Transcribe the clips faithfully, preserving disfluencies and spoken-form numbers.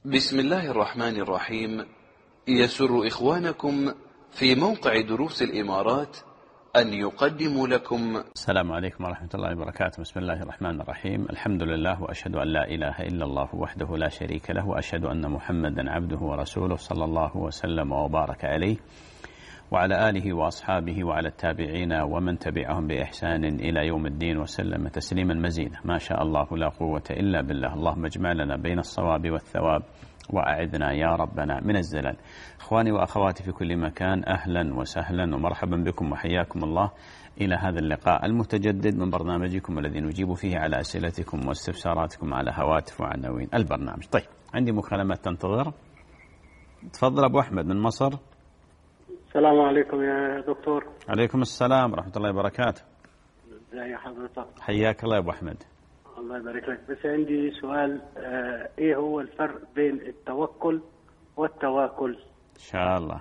بسم الله الرحمن الرحيم. يسر إخوانكم في موقع دروس الإمارات أن يقدموا لكم. السلام عليكم ورحمة الله وبركاته. بسم الله الرحمن الرحيم. الحمد لله وأشهد أن لا إله إلا الله وحده لا شريك له، وأشهد أن محمدا عبده ورسوله صلى الله وسلم وبارك عليه وعلى آله وأصحابه وعلى التابعين ومن تبعهم بإحسان إلى يوم الدين وسلم تسليما مزيدا. ما شاء الله لا قوة إلا بالله. اللهم اجمع لنا بين الصواب والثواب وأعذنا يا ربنا من الزلل. إخواني وأخواتي في كل مكان، أهلا وسهلا ومرحبا بكم وحياكم الله إلى هذا اللقاء المتجدد من برنامجكم الذي نجيب فيه على أسئلتكم واستفساراتكم على هواتف وعناوين البرنامج. طيب، عندي مكالمات تنتظر. تفضل أبو أحمد من مصر. السلام عليكم يا دكتور. عليكم السلام ورحمة الله وبركاته. ازي حضرتك؟ حياك الله يا أبو أحمد. الله يبارك لك. بس عندي سؤال، آه ايه هو الفرق بين التوكل والتواكل؟ إن شاء الله.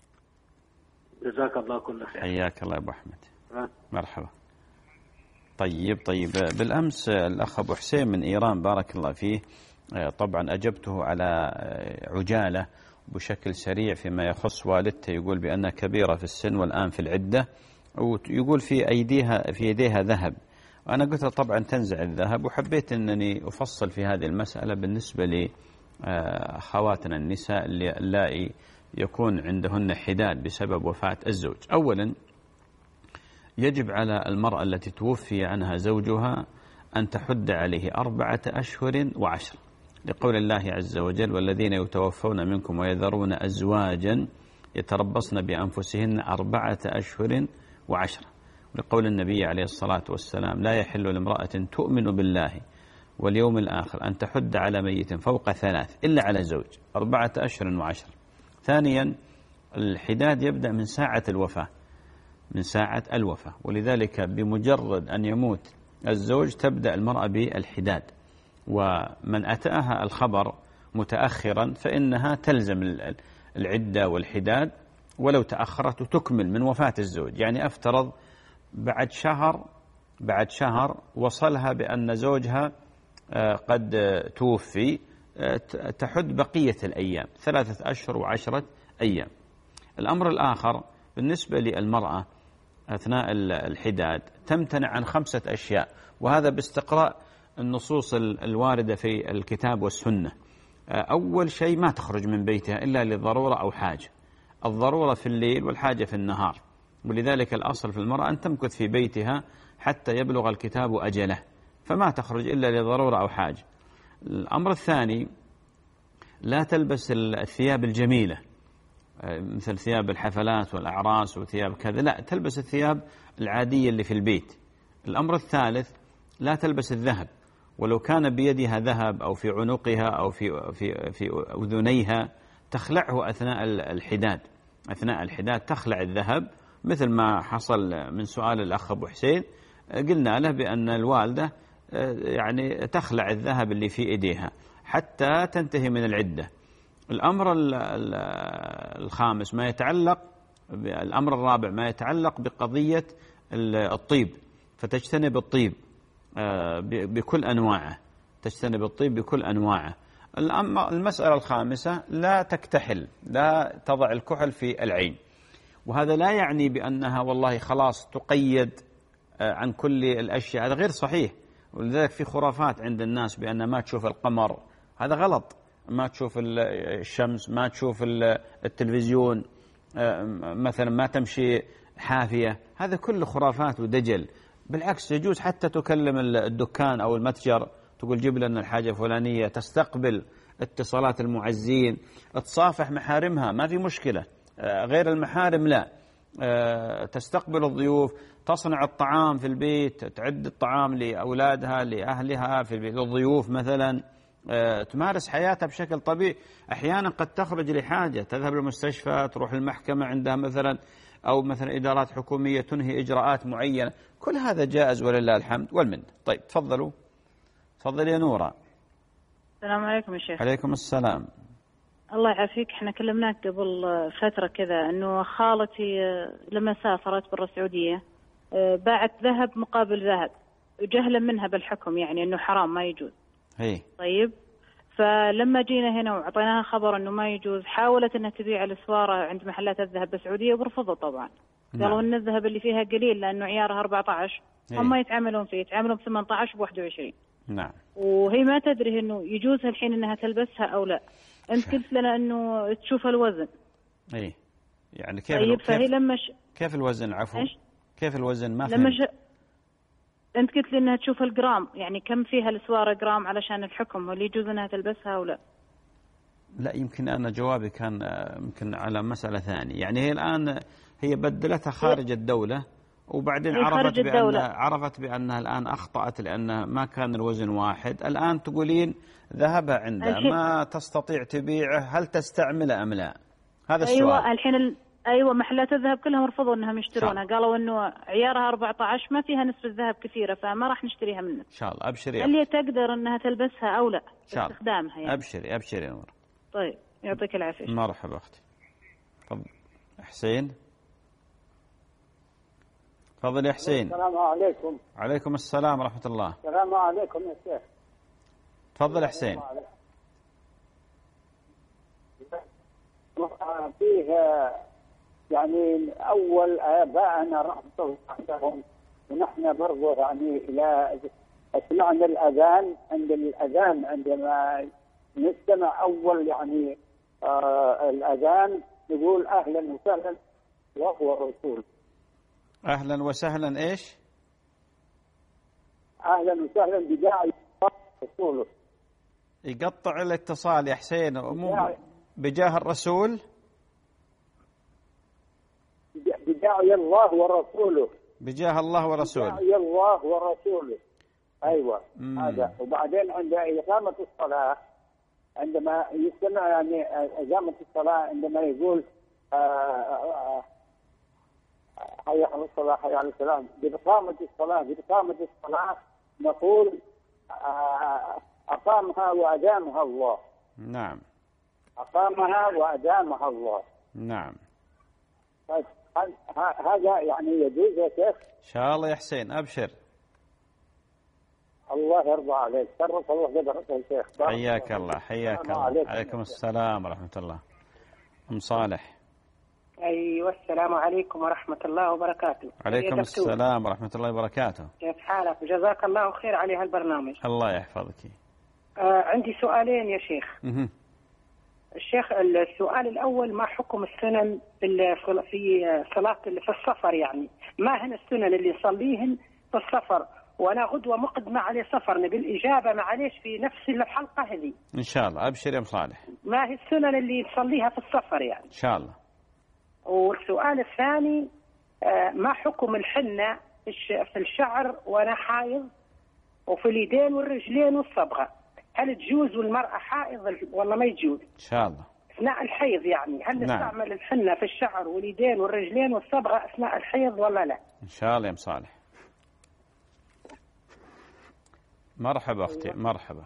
جزاك الله كل خير. حياك الله يا أبو أحمد. آه. مرحبا. طيب طيب بالأمس الأخ أبو حسين من إيران بارك الله فيه، طبعا أجبته على عجالة بشكل سريع فيما يخص والدته، يقول بأنها كبيرة في السن والآن في العدة، ويقول في أيديها في يديها ذهب. وأنا قلت له طبعا تنزع الذهب، وحبيت أنني أفصل في هذه المسألة بالنسبة لأخواتنا النساء اللائي يكون عندهن حداد بسبب وفاة الزوج. أولا يجب على المرأة التي توفي عنها زوجها أن تحد عليه أربعة أشهر وعشر، لقول الله عز وجل: والذين يتوفون منكم ويذرون أزواجا يتربصن بأنفسهن أربعة أشهر وعشرة، لقول النبي عليه الصلاة والسلام: لا يحل لامرأة تؤمن بالله واليوم الآخر أن تحد على ميت فوق ثلاث إلا على زوج، أربعة أشهر وعشرة. ثانيا الحداد يبدأ من ساعة الوفاة، من ساعة الوفاة، ولذلك بمجرد أن يموت الزوج تبدأ المرأة بالحداد، ومن أتاها الخبر متأخرا فإنها تلزم العدة والحداد ولو تأخرت تكمل من وفاة الزوج. يعني أفترض بعد شهر بعد شهر وصلها بأن زوجها قد توفي، تحد بقية الأيام ثلاثة أشهر وعشرة أيام. الأمر الآخر بالنسبة للمرأة أثناء الحداد تمتنع عن خمسة أشياء، وهذا باستقراء النصوص الواردة في الكتاب والسنة. أول شيء ما تخرج من بيتها إلا لضرورة أو حاجة، الضرورة في الليل والحاجة في النهار، ولذلك الأصل في المرأة أن تمكث في بيتها حتى يبلغ الكتاب أجله، فما تخرج إلا لضرورة أو حاجة. الأمر الثاني لا تلبس الثياب الجميلة مثل ثياب الحفلات والأعراس وثياب كذا، لا، تلبس الثياب العادية اللي في البيت. الأمر الثالث لا تلبس الذهب، ولو كان بيدها ذهب أو في عنقها أو في في في أذنيها تخلعه أثناء الحداد. أثناء الحداد تخلع الذهب، مثل ما حصل من سؤال الأخ أبو حسين، قلنا له بأن الوالدة يعني تخلع الذهب اللي في إيديها حتى تنتهي من العدة. الأمر الخامس ما يتعلق الأمر الرابع ما يتعلق بقضية الطيب، فتجتنب الطيب بكل أنواعه، تجتنب الطيب بكل أنواعه. المسألة الخامسة لا تكتحل، لا تضع الكحل في العين، وهذا لا يعني بأنها والله خلاص تقيد عن كل الأشياء، هذا غير صحيح. ولذلك في خرافات عند الناس بأن ما تشوف القمر، هذا غلط. ما تشوف الشمس، ما تشوف التلفزيون، مثلا ما تمشي حافية، هذا كله خرافات ودجل. بالعكس يجوز حتى تكلم الدكان أو المتجر تقول جيب لنا الحاجة الفلانية، تستقبل اتصالات المعزين، تصافح محارمها، ما في مشكلة. غير المحارم لا، تستقبل الضيوف، تصنع الطعام في البيت، تعد الطعام لأولادها لأهلها في البيت، للضيوف مثلا، تمارس حياتها بشكل طبيعي. أحيانا قد تخرج لحاجة، تذهب للمستشفى، تروح المحكمة عندها مثلا، أو مثلا إدارات حكومية تنهي إجراءات معينة، كل هذا جائز ولله الحمد والمنة. طيب تفضلوا. تفضل يا نورة. السلام عليكم يا شيخ. عليكم السلام. الله يعافيك. احنا كلمناك قبل فترة كذا انه خالتي لما سافرت برا السعودية باعت ذهب مقابل ذهب، جهلا منها بالحكم، يعني انه حرام ما يجوز. هي. طيب فلما جينا هنا وعطيناها خبر انه ما يجوز، حاولت انها تبيع الاسواره عند محلات الذهب بالسعوديه ورفضوا طبعا. نعم. قالوا ان الذهب اللي فيها قليل لانه عيارها أربعة عشر، إيه. هم ما يتعاملون فيه، يتعاملون ب ثمانية عشر ب واحد وعشرين. نعم. وهي ما تدري انه يجوز الحين انها تلبسها او لا. انت قلت لنا انه تشوف الوزن. اي يعني كيف طيب كيف, فهي لما ش... كيف الوزن عفوا؟ إيش؟ كيف الوزن ما لما فهمت. ش... انت قلت لي انها تشوف الجرام، يعني كم فيها الاسواره جرام علشان الحكم واللي يجوز انها تلبسها او لا. لا يمكن أنا جوابي كان يمكن على مسألة ثانية. يعني هي الآن هي بدلتها خارج الدولة وبعدين عرفت بأن عرفت بأنها الآن أخطأت لأن ما كان الوزن واحد. الآن تقولين ذهبها عندها ما تستطيع تبيعه، هل تستعمله أم لا؟ هذا السؤال. أيوة الحين ال... أيوة محلات الذهب كلهم رفضوا أنهم يشترونها، قالوا أنه عيارها أربعة عشر ما فيها نسبة ذهب كثيرة فما راح نشتريها منك. إن شاء الله. أبشري. اللي تقدر أنها تلبسها أو لا استخدامها يعني. أبشري أبشري يا نور. طيب يعطيك العافية. مرحبا أختي. طب حسين. تفضل يا حسين. السلام عليكم. عليكم السلام ورحمة الله. السلام عليكم يا شيخ. تفضل يا حسين. فيه يعني أول آباءنا رحمة الله عليهم ونحن برضو يعني إلى سمعنا الأذان عند الأذان عندما نستمع أول يعني آه الأذان نقول أهلا وسهلا وهو الرسول. أهلا وسهلا إيش؟ أهلا وسهلا بداعي رسوله. يقطع الاتصال يا حسين. بجاه الرسول. بداعي الله ورسوله. بجاه الله ورسوله. بداعي الله ورسوله. أيوة مم. هذا. وبعدين عند إقامة الصلاة عندما يستمع يعني إقامة الصلاة عندما يقول حي على الصلاة حي على السلام، بإقامة الصلاة بإقامة الصلاة نقول أقامها وأدامها الله. نعم. أقامها وأدامها الله. نعم. هذا يعني يجوز يا شيخ؟ إن شاء الله يا حسين أبشر. الله يرضى عليك. شرف الله قدرك يا شيخ. حياك الله حياك الله. عليكم, عليكم السلام ورحمة الله. أم صالح. أيوة السلام عليكم ورحمة الله وبركاته. عليكم السلام ورحمة الله وبركاته. كيف حالك؟ جزاك الله خير على هالبرنامج. الله يحفظك. آه عندي سؤالين يا شيخ. مه. الشيخ السؤال الأول ما حكم السنن في في صلاة في السفر؟ يعني ما هن السنن اللي نصليهن في السفر؟ وأنا غدوة مقدمة على سفر نبي الإجابة معليش في نفس الحلقة هذه. إن شاء الله أبشر يا صالح. ما هي السنن اللي نصليها في السفر يعني؟ إن شاء الله. والسؤال الثاني ما حكم الحنة في الشعر وأنا حائض وفي اليدين والرجلين والصبغة؟ هل تجوز والمرأة حائض ولا ما يجوز؟ إن شاء الله. أثناء الحيض يعني هل نعم. نستعمل الحنة في الشعر واليدين والرجلين والصبغة أثناء الحيض ولا لا؟ إن شاء الله يا صالح. مرحبا أختي. مرحبا.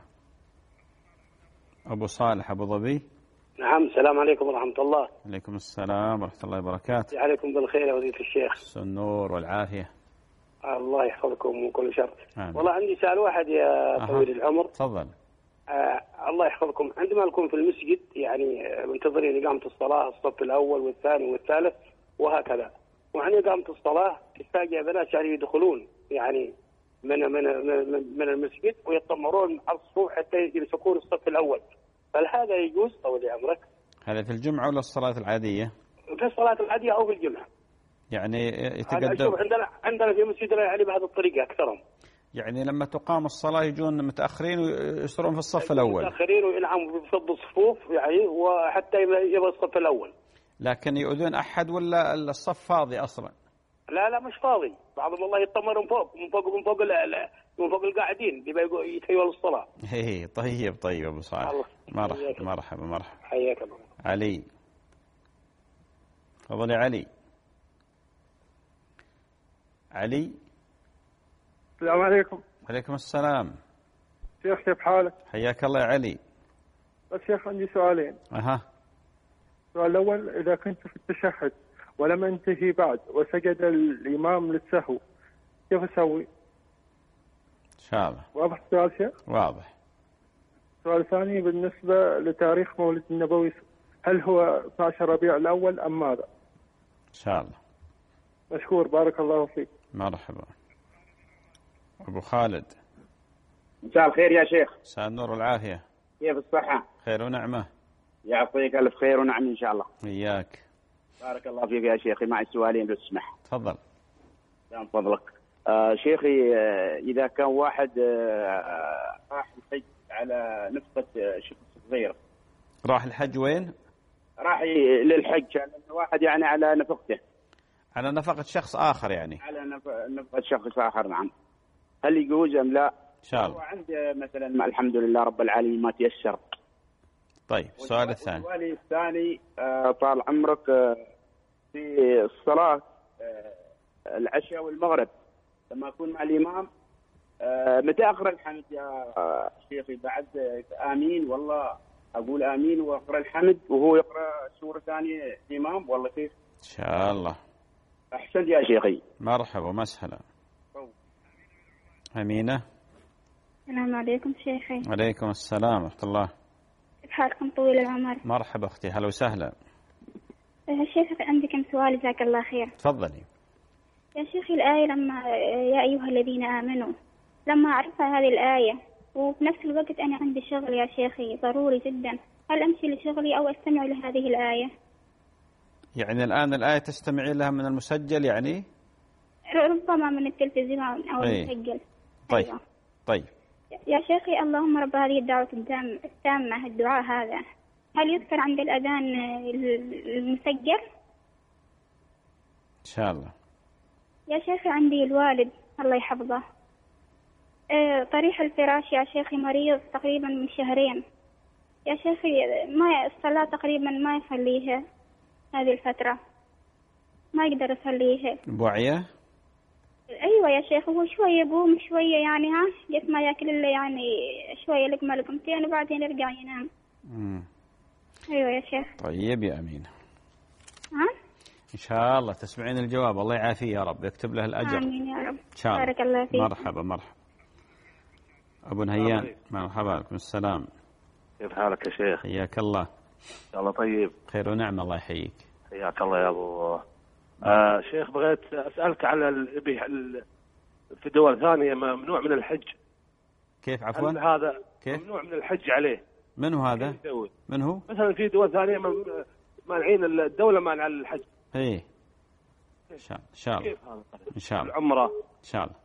أبو صالح أبو ظبي. نعم. السلام عليكم ورحمة الله. عليكم السلام ورحمة الله وبركاته. عليكم بالخير يا وليد الشيخ. النور والعافية. الله يحفظكم من كل شر. آمين. والله عندي سؤال واحد يا أه. طويل العمر. تفضل. آه الله يحفظكم. عندما نكون في المسجد يعني منتظرين إقامة الصلاة الصف الأول والثاني والثالث وهكذا، وعن إقامة الصلاة تفاجأ بنات يعني يدخلون يعني من من من, من المسجد ويتطمرون على الصفوف حتى يمسكون الصف الأول، هل هذا يجوز طول عمرك؟ هذا في الجمعة ولا الصلاة العادية؟ في الصلاة العادية أو في الجمعة. يعني يتقدم. عندنا عندنا في مسجدنا يعني بهذه الطريقة أكثرهم. يعني لما تقام الصلاة يجون متأخرين ويصيرون في الصف الأول. متأخرين ويلعبوا بيصدوا الصفوف يعني وحتى يبقى الصف الأول. لكن يؤذون أحد ولا الصف فاضي أصلا؟ لا لا مش فاضي، بعضهم والله يتطمر من فوق من فوق من فوق من فوق القاعدين يبقى يتهيئوا للصلاة. هي طيب طيب أبو صالح. مرحبا مرحبا مرحبا. حياك الله. علي. تفضل يا علي. علي. السلام عليكم. عليكم السلام. شيخ كيف حالك؟ حياك الله يا علي. بس شيخ عندي سؤالين. أها. السؤال الأول إذا كنت في التشهد ولم انتهي بعد وسجد الإمام للسهو كيف أسوي؟ إن شاء الله. واضح السؤال شيخ؟ واضح. السؤال الثاني بالنسبة لتاريخ مولد النبوي، هل هو اثني عشر ربيع الأول أم ماذا؟ إن شاء الله. مشكور، بارك الله فيك. مرحبا. أبو خالد. مساء الخير يا شيخ. مساء النور والعافية. كيف الصحة؟ خير ونعمة. يعطيك ألف خير ونعم إن شاء الله. إياك. بارك الله فيك يا شيخي. معي سؤالين لو تسمح. تفضل. من فضلك. آه شيخي، آه إذا كان واحد آه راح الحج على نفقة آه شخص صغير. راح الحج وين؟ راح للحج كان واحد يعني على نفقته. على نفقة شخص آخر يعني. على نفقة شخص آخر، نعم. هل يجوز أم لا؟ إن شاء الله. وعنده مثلا الحمد لله رب العالمين ما تيسر. طيب السؤال الثاني. السؤال الثاني آه طال عمرك، آه في الصلاة آه العشاء والمغرب لما أكون مع الإمام آه متى أقرأ الحمد يا آه شيخي؟ بعد آمين والله أقول آمين وأقرأ الحمد وهو يقرأ سورة ثانية الإمام والله كيف؟ إن شاء الله. أحسنت يا شيخي. مرحبا مسهلا. أمينة. السلام عليكم شيخي. عليكم السلام ورحمة الله. كيف حالكم طويل العمر؟ مرحبا أختي، هلا وسهلا. يا شيخي عندي كم سؤال جزاك الله خير. تفضلي. يا شيخي الآية لما يا أيها الذين آمنوا، لما أعرفها هذه الآية وفي نفس الوقت أنا عندي شغل يا شيخي ضروري جدا، هل أمشي لشغلي أو أستمع لهذه الآية؟ يعني الآن الآية تستمعين لها من المسجل يعني؟ ربما من التلفزيون أو أيه. المسجل. طيب. أيوة. طيب. يا شيخي اللهم رب هذه الدعوة التامة، الدعاء هذا هل يذكر عند الأذان المسجل؟ إن شاء الله. يا شيخي عندي الوالد الله يحفظه طريح الفراش يا شيخي، مريض تقريبا من شهرين يا شيخي، ما الصلاة تقريبا ما يصليها هذه الفترة، ما يقدر يصليها. بوعية؟ أيوة يا شيخ، هو شوية يقوم شوية يعني ها جت ما ياكل إلا يعني شوية لقمة لقمتين وبعدين يرجع ينام. مم. أيوة يا شيخ. طيب يا أمينة. ها؟ إن شاء الله تسمعين الجواب، الله يعافيه يا رب، يكتب له الأجر. آمين يا رب. إن شاء الله. بارك الله فيك. مرحبا مرحبا. أبو نهيان. مرحبا. عليكم السلام. كيف حالك يا شيخ؟ حياك الله. إن شاء الله طيب. خير ونعمة، الله يحييك. حياك الله يا أبو. آه شيخ بغيت أسألك على الإبي في دول ثانية ممنوع من الحج. كيف عفوا؟ هذا كيف؟ ممنوع من الحج عليه. من هو هذا؟ من هو؟ مثلا في دول ثانية مانعين الدولة مانعة الحج. إيه. إن شاء الله. كيف هذا؟ إن شاء الله. العمرة. إن شاء الله.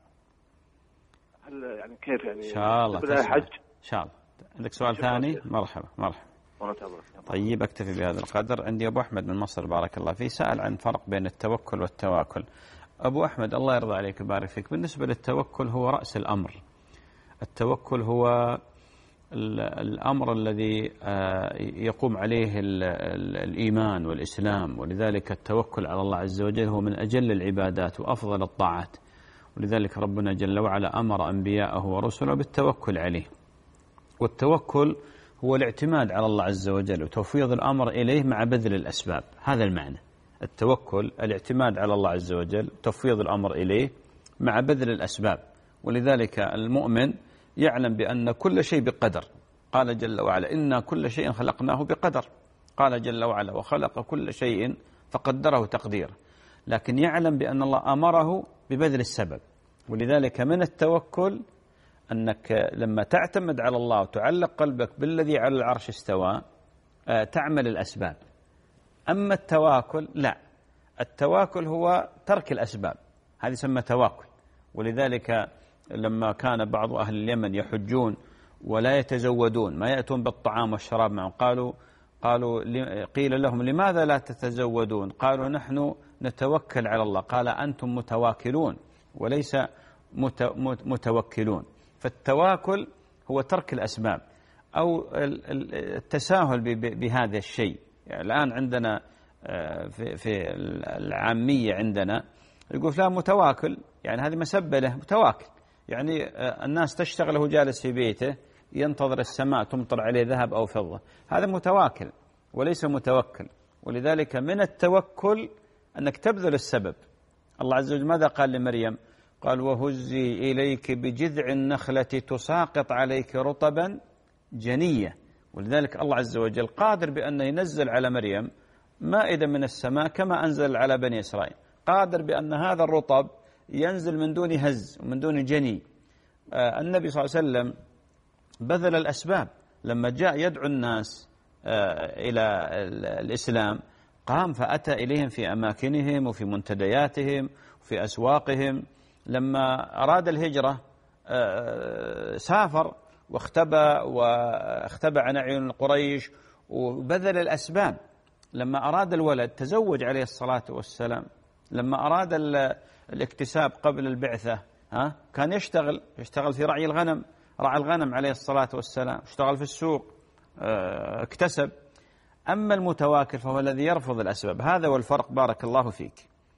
هل يعني كيف يعني؟ إن شاء الله. الحج. إن شاء الله. عندك سؤال ثاني؟ مرحبا مرحبا. طيب أكتفي بهذا القدر. عندي أبو أحمد من مصر بارك الله فيه، سأل عن فرق بين التوكل والتواكل. أبو أحمد الله يرضى عليك ويبارك فيك، بالنسبة للتوكل هو رأس الأمر. التوكل هو الأمر الذي يقوم عليه الإيمان والإسلام، ولذلك التوكل على الله عز وجل هو من أجل العبادات وأفضل الطاعات، ولذلك ربنا جل وعلا أمر أنبياءه ورسله بالتوكل عليه. والتوكل هو الاعتماد على الله عز وجل وتفويض الأمر إليه مع بذل الأسباب، هذا المعنى. التوكل الاعتماد على الله عز وجل، تفويض الأمر إليه مع بذل الأسباب، ولذلك المؤمن يعلم بأن كل شيء بقدر. قال جل وعلا إنا كل شيء خلقناه بقدر، قال جل وعلا وخلق كل شيء فقدره تقدير، لكن يعلم بأن الله أمره ببذل السبب. ولذلك من التوكل أنك لما تعتمد على الله وتعلق قلبك بالذي على العرش استوى تعمل الأسباب. أما التواكل لا، التواكل هو ترك الأسباب، هذه يسمى تواكل. ولذلك لما كان بعض أهل اليمن يحجون ولا يتزودون، ما يأتون بالطعام والشراب معهم، قالوا قالوا قيل لهم لماذا لا تتزودون؟ قالوا نحن نتوكل على الله. قال أنتم متواكلون وليس متوكلون. فالتواكل هو ترك الأسباب أو التساهل بهذا الشيء. يعني الآن عندنا في العامية عندنا يقول فلان متواكل، يعني هذه مسبة له، متواكل يعني الناس تشتغل وهو جالس في بيته ينتظر السماء تمطر عليه ذهب أو فضة، هذا متواكل وليس متوكل. ولذلك من التوكل أنك تبذل السبب. الله عز وجل ماذا قال لمريم؟ قال وهزي إليك بجذع النخلة تساقط عليك رطبا جنية. ولذلك الله عز وجل قادر بأن ينزل على مريم مائدة من السماء كما أنزل على بني إسرائيل، قادر بأن هذا الرطب ينزل من دون هز ومن دون جني. آه النبي صلى الله عليه وسلم بذل الأسباب لما جاء يدعو الناس آه إلى الإسلام، قام فأتى إليهم في أماكنهم وفي منتدياتهم وفي أسواقهم. لما أراد الهجرة آه سافر واختبأ واختبأ عن أعين قريش وبذل الأسباب. لما أراد الولد تزوج عليه الصلاة والسلام. لما أراد الاكتساب قبل البعثة ها كان يشتغل يشتغل في رعي الغنم، رعى الغنم عليه الصلاة والسلام، اشتغل في السوق، اكتسب. أما المتواكل فهو الذي يرفض الأسباب. هذا هو الفرق. بارك الله فيك.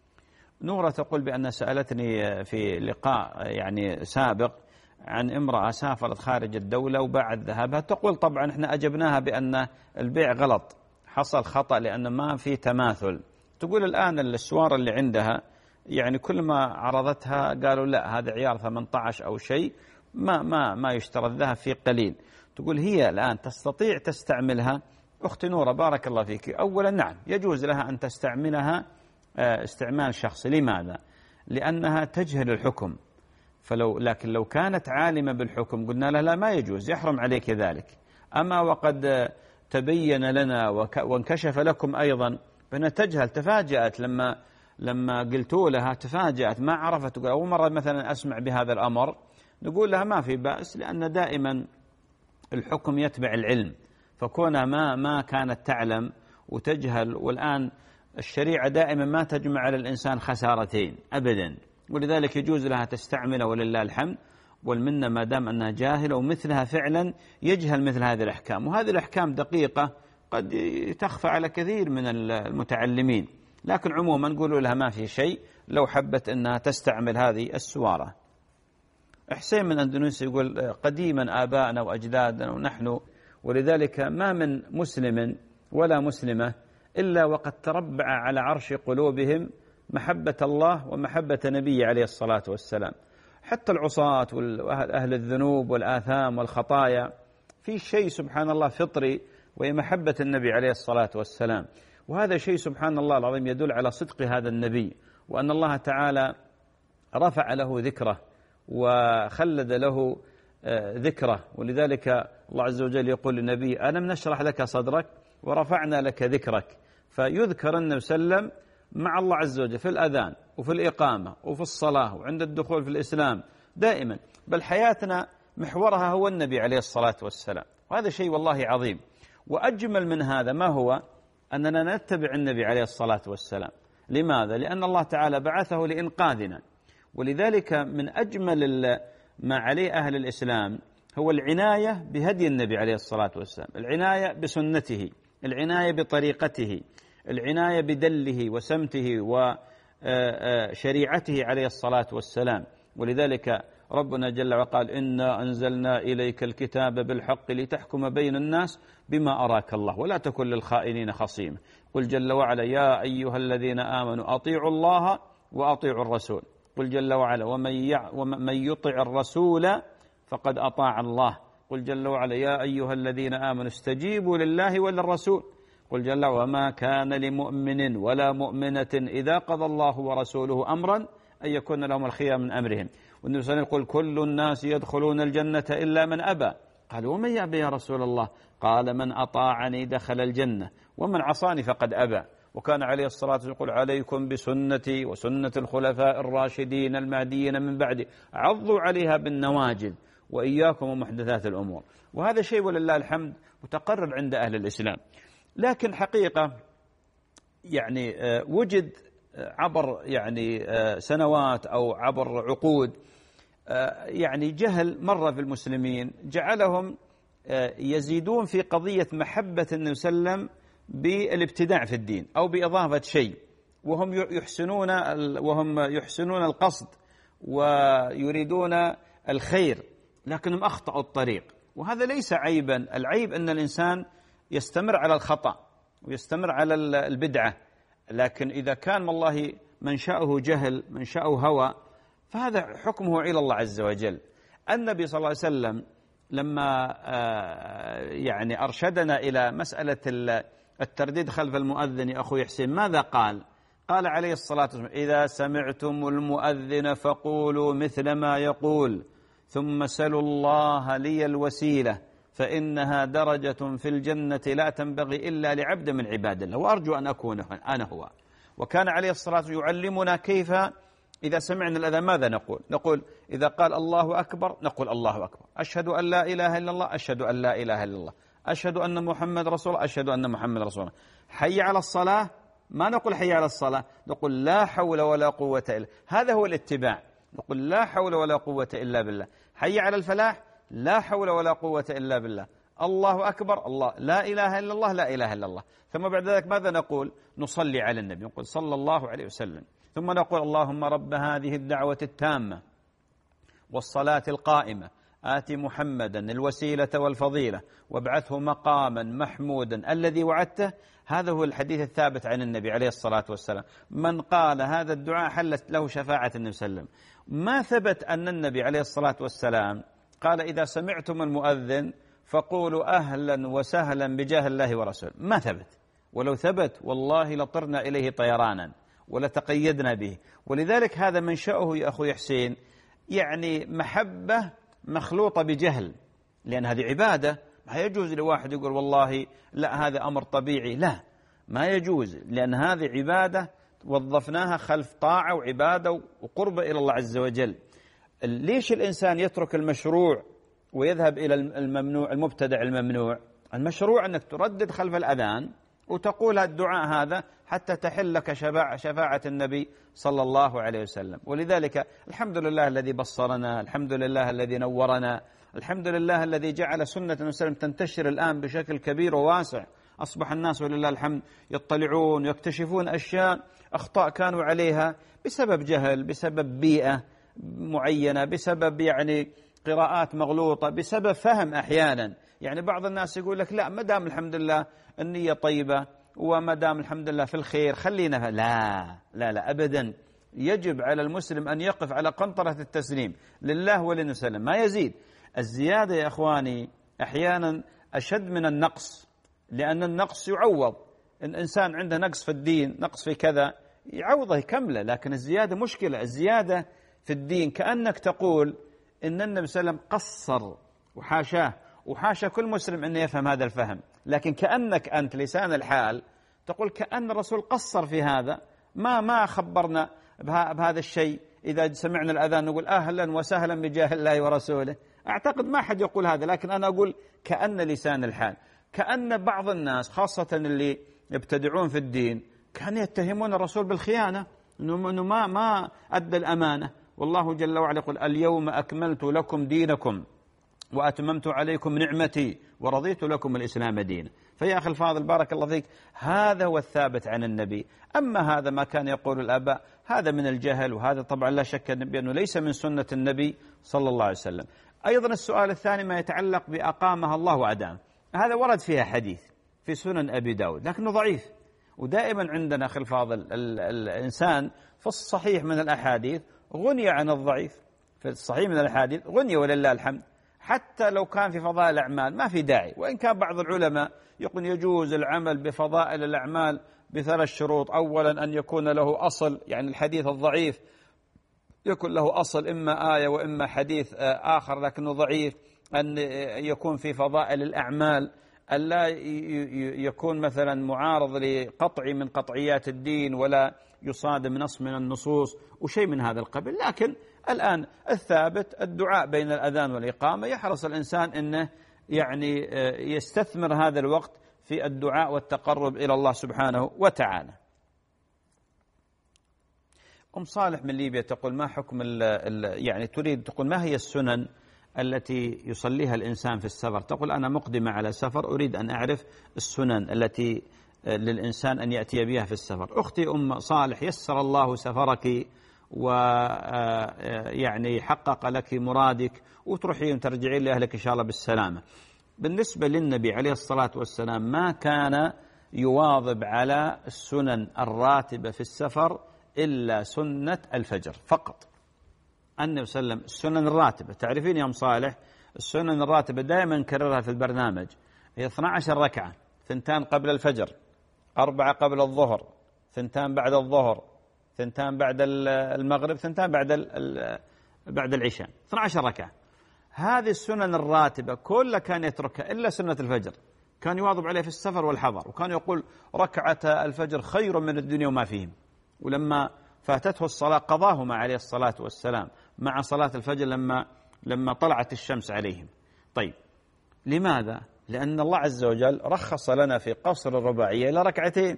نورة تقول بأن سألتني في لقاء يعني سابق عن امرأة سافرت خارج الدولة وبعد ذهابها تقول طبعا احنا أجبناها بأن البيع غلط، حصل خطأ لأن ما في تماثل. تقول الآن السوار اللي عندها يعني كل ما عرضتها قالوا لا هذا عيار ثمانية عشر أو شيء، ما ما ما يشترى الذهب فيه قليل. تقول هي الآن تستطيع تستعملها. أختي نورة بارك الله فيك، أولا نعم يجوز لها أن تستعملها استعمال شخصي. لماذا؟ لأنها تجهل الحكم. فلو لكن لو كانت عالمة بالحكم قلنا لها لا ما يجوز، يحرم عليك ذلك. أما وقد تبين لنا وانكشف لكم أيضا فإنها تجهل، تفاجأت لما لما قلتوا لها تفاجأت ما عرفت. أول مرة مثلا أسمع بهذا الأمر، نقول لها ما في بأس لأن دائما الحكم يتبع العلم. فكونها ما ما كانت تعلم وتجهل، والآن الشريعة دائما ما تجمع على الإنسان خسارتين أبدا، ولذلك يجوز لها تستعمله ولله الحمد والمنة ما دام أنها جاهلة ومثلها فعلا يجهل مثل هذه الأحكام. وهذه الأحكام دقيقة قد تخفى على كثير من المتعلمين، لكن عموما نقول لها ما في شيء لو حبت أنها تستعمل هذه السوارة. حسين من أندونيسيا يقول قديما آباءنا وأجدادنا ونحن، ولذلك ما من مسلم ولا مسلمة إلا وقد تربع على عرش قلوبهم محبة الله ومحبة نبيه عليه الصلاة والسلام. حتى العصاة وأهل الذنوب والآثام والخطايا في شيء سبحان الله فطري وهي محبة النبي عليه الصلاة والسلام. وهذا شيء سبحان الله العظيم يدل على صدق هذا النبي، وأن الله تعالى رفع له ذكره وخلد له ذكره. ولذلك الله عز وجل يقول للنبي ألم نشرح لك صدرك ورفعنا لك ذكرك. فيذكر النبي صلى الله عليه وسلم مع الله عز وجل في الأذان وفي الإقامة وفي الصلاة وعند الدخول في الإسلام دائما، بل حياتنا محورها هو النبي عليه الصلاة والسلام. وهذا شيء والله عظيم. وأجمل من هذا ما هو أننا نتبع النبي عليه الصلاة والسلام. لماذا؟ لأن الله تعالى بعثه لإنقاذنا. ولذلك من أجمل ما عليه أهل الإسلام هو العناية بهدي النبي عليه الصلاة والسلام، العناية بسنته، العناية بطريقته، العناية بدله وسمته وشريعته عليه الصلاة والسلام. ولذلك ربنا جل وعلا قال إنا أنزلنا إليك الكتاب بالحق لتحكم بين الناس بما أراك الله ولا تكن للخائنين خصيما. قل جل وعلا يا أيها الذين آمنوا أطيعوا الله وأطيعوا الرسول. قل جل وعلا ومن يطع الرسول فقد أطاع الله. قل جل وعلا يا أيها الذين آمنوا استجيبوا لله وللرسول. قل جل وعلا وما كان لمؤمن ولا مؤمنة إذا قضى الله ورسوله أمرا أن يكون لهم الخيار من أمرهم. والنبي صلى الله عليه وسلم يقول كل الناس يدخلون الجنة إلا من أبى. قال ومن يأبى يا رسول الله؟ قال من أطاعني دخل الجنة ومن عصاني فقد أبى. وكان عليه الصلاة والسلام يقول عليكم بسنتي وسنة الخلفاء الراشدين المهديين من بعدي عضوا عليها بالنواجذ وإياكم ومحدثات الأمور. وهذا شيء ولله الحمد متقرر عند أهل الإسلام. لكن حقيقة يعني وجد عبر يعني سنوات أو عبر عقود يعني جهل مر في المسلمين جعلهم يزيدون في قضية محبة النبي صلى الله عليه وسلم بالابتداع في الدين أو بإضافة شيء، وهم يحسنون وهم يحسنون القصد ويريدون الخير لكنهم أخطأوا الطريق. وهذا ليس عيبا، العيب أن الإنسان يستمر على الخطأ ويستمر على البدعة. لكن إذا كان والله منشأه جهل منشأه هوى فهذا حكمه إلى الله عز وجل. النبي صلى الله عليه وسلم لما يعني أرشدنا إلى مسألة الترديد خلف المؤذن يا أخوي حسين ماذا قال؟ قال عليه الصلاة والسلام: إذا سمعتم المؤذن فقولوا مثل ما يقول، ثم سلوا الله لي الوسيلة فإنها درجة في الجنة لا تنبغي إلا لعبد من عباد الله، وأرجو أن أكون أنا هو. وكان عليه الصلاة والسلام يعلمنا كيف إذا سمعنا الأذان ماذا نقول. نقول إذا قال الله أكبر نقول الله أكبر، أشهد أن لا إله إلا الله، أشهد أن لا إله إلا الله، أشهد أن محمد رسول الله، أشهد أن محمد رسول الله. حي على الصلاة ما نقول حي على الصلاة، نقول لا حول ولا قوة إلا. هذا هو الاتباع، نقول لا حول ولا قوة إلا بالله. حي على الفلاح لا حول ولا قوة إلا بالله. الله أكبر، الله لا إله إلا الله، لا إله إلا الله. ثم بعد ذلك ماذا نقول؟ نصلي على النبي، نقول صلى الله عليه وسلم. ثم نقول اللهم رب هذه الدعوة التامة والصلاة القائمة آت محمدا الوسيلة والفضيلة وابعثه مقاما محمودا الذي وعدته. هذا هو الحديث الثابت عن النبي عليه الصلاة والسلام. من قال هذا الدعاء حلت له شفاعة النبي صلى الله عليه وسلم. ما ثبت أن النبي عليه الصلاة والسلام قال إذا سمعتم المؤذن فقولوا أهلا وسهلا بجاه الله ورسوله، ما ثبت. ولو ثبت والله لطرنا إليه طيرانا ولتقيدنا به. ولذلك هذا منشأه يا أخوي حسين يعني محبة مخلوطة بجهل، لأن هذه عبادة. ما يجوز لواحد يقول والله لا هذا أمر طبيعي، لا ما يجوز، لأن هذه عبادة وظفناها خلف طاعة وعبادة وقرب إلى الله عز وجل. ليش الإنسان يترك المشروع ويذهب إلى الممنوع المبتدع الممنوع؟ المشروع أنك تردد خلف الأذان وتقول الدعاء هذا حتى تحل لك شفاعة النبي صلى الله عليه وسلم. ولذلك الحمد لله الذي بصرنا، الحمد لله الذي نورنا، الحمد لله الذي جعل سنة النبي صلى الله عليه وسلم تنتشر الآن بشكل كبير وواسع. أصبح الناس ولله الحمد يطلعون ويكتشفون أشياء أخطاء كانوا عليها بسبب جهل، بسبب بيئة معينة، بسبب يعني قراءات مغلوطة، بسبب فهم أحيانا. يعني بعض الناس يقول لك لا ما دام الحمد لله النية طيبة وما دام الحمد لله في الخير خلينا. لا لا لا أبدا، يجب على المسلم أن يقف على قنطرة التسليم لله وللنبي صلى الله عليه وسلم، ما يزيد. الزيادة يا أخواني أحيانا أشد من النقص، لأن النقص يعوض. الإنسان عنده نقص في الدين، نقص في كذا، يعوضه يكمله. لكن الزيادة مشكلة. الزيادة في الدين كأنك تقول إن النبي صلى الله عليه وسلم قصر، وحاشاه، وحاشا كل مسلم أنه يفهم هذا الفهم. لكن كأنك أنت لسان الحال تقول كأن الرسول قصر في هذا، ما ما خبرنا بهذا الشيء. إذا سمعنا الأذان نقول أهلا وسهلا بجاه الله ورسوله. أعتقد ما حد يقول هذا، لكن أنا أقول كأن لسان الحال، كأن بعض الناس خاصة اللي يبتدعون في الدين كانوا يتهمون الرسول بالخيانة، أنه ما ما أدى الأمانة. والله جل وعلا يقول اليوم أكملت لكم دينكم وأتممت عليكم نعمتي ورضيت لكم الإسلام دينا. فيا أخي الفاضل بارك الله فيك، هذا هو الثابت عن النبي. أما هذا ما كان يقول الآباء هذا من الجهل، وهذا طبعا لا شك بأنه ليس من سنة النبي صلى الله عليه وسلم. أيضا السؤال الثاني ما يتعلق بأقامها الله وأدام، هذا ورد فيها حديث في سنن أبي داود لكنه ضعيف. ودائما عندنا أخي الفاضل الإنسان في الصحيح من الأحاديث غني عن الضعيف، في الصحيح من الأحاديث غني ولله الحمد، حتى لو كان في فضائل الأعمال ما في داعي. وإن كان بعض العلماء يقول يجوز العمل بفضائل الأعمال بثلاث شروط: أولا أن يكون له أصل، يعني الحديث الضعيف يكون له أصل إما آية وإما حديث آخر لكنه ضعيف، أن يكون في فضائل الأعمال، أن لا يكون مثلا معارض لقطع من قطعيات الدين ولا يصادم نص من النصوص وشيء من هذا القبيل. لكن الآن الثابت الدعاء بين الأذان والإقامة، يحرص الإنسان أنه يعني يستثمر هذا الوقت في الدعاء والتقرب إلى الله سبحانه وتعالى. أم صالح من ليبيا تقول ما حكم ال ال يعني تريد تقول ما هي السنن التي يصليها الإنسان في السفر؟ تقول أنا مقدمة على سفر أريد أن أعرف السنن التي للإنسان أن يأتي بها في السفر. أختي أم صالح يسر الله سفرك ويعني حقق لك مرادك وتروحين وترجعين لأهلك إن شاء الله بالسلامة. بالنسبة للنبي عليه الصلاة والسلام ما كان يواظب على السنن الراتبة في السفر إلا سنة الفجر فقط. النبي صلى الله عليه وسلم السنن الراتبة تعرفين يا أم صالح السنن الراتبة دائما نكررها في البرنامج، هي اثنتا عشرة ركعة، ثنتان قبل الفجر، أربعة قبل الظهر، ثنتان بعد الظهر، ثنتان بعد المغرب، ثنتان بعد بعد العشاء، اثنتا عشرة ركعة. هذه السنن الراتبة كلها كان يتركها إلا سنة الفجر، كان يواظب عليه في السفر والحضر، وكان يقول ركعة الفجر خير من الدنيا وما فيهم. ولما فاتته الصلاة قضاهما عليه الصلاة والسلام مع صلاة الفجر لما لما طلعت الشمس عليهم. طيب لماذا؟ لأن الله عز وجل رخص لنا في قصر الرباعية إلى ركعتين،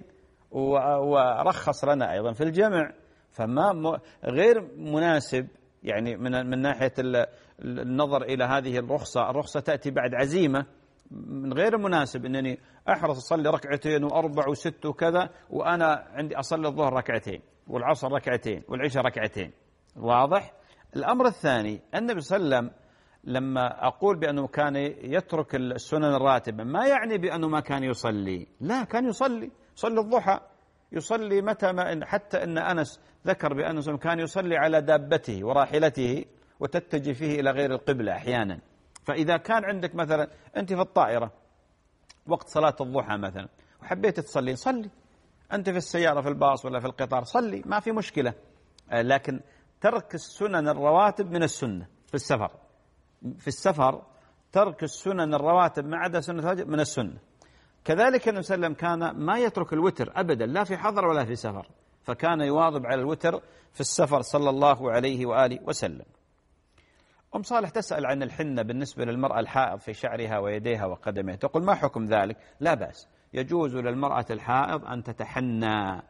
ورخص لنا أيضا في الجمع، فما غير مناسب يعني من من ناحية النظر إلى هذه الرخصة. الرخصة تأتي بعد عزيمة، من غير مناسب أنني أحرص أصلي ركعتين وأربع وست وكذا وأنا عندي أصلي الظهر ركعتين والعصر ركعتين والعشاء ركعتين. واضح؟ الأمر الثاني، النبي صلى الله عليه وسلم لما أقول بأنه كان يترك السنن الراتبة ما يعني بأنه ما كان يصلي، لا، كان يصلي، يصلي الضحى، يصلي متى ما، حتى أن أنس ذكر بأنه كان يصلي على دابته وراحلته وتتجه فيه إلى غير القبلة أحيانا. فإذا كان عندك مثلا أنت في الطائرة وقت صلاة الضحى مثلا وحبيت تصلي، صلي. أنت في السيارة في الباص ولا في القطار، صلي، ما في مشكلة. لكن ترك السنن الرواتب من السنة في السفر، في السفر ترك السنن الرواتب ما عدا سنة الفجر من السنة. كذلك النبي صلى الله عليه وسلم كان ما يترك الوتر أبدا، لا في حضر ولا في سفر، فكان يواظب على الوتر في السفر صلى الله عليه وآله وسلم. أم صالح تسأل عن الحنة بالنسبة للمرأة الحائض في شعرها ويديها وقدميها، تقول ما حكم ذلك؟ لا بأس، يجوز للمرأة الحائض أن تتحنى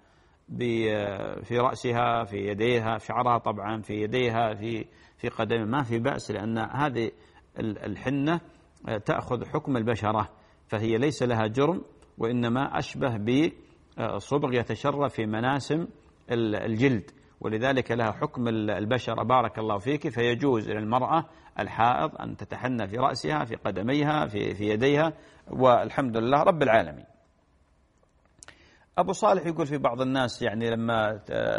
في رأسها، في يديها، في شعرها طبعا، في يديها، في في قدمها، ما في بأس، لأن هذه الحنة تأخذ حكم البشرة، فهي ليس لها جرم، وإنما أشبه بصبغ يتشرب في مناسم الجلد، ولذلك لها حكم البشرة. بارك الله فيك. فيجوز للمرأة الحائض أن تتحنى في رأسها، في قدميها، في في يديها، والحمد لله رب العالمين. أبو صالح يقول في بعض الناس يعني لما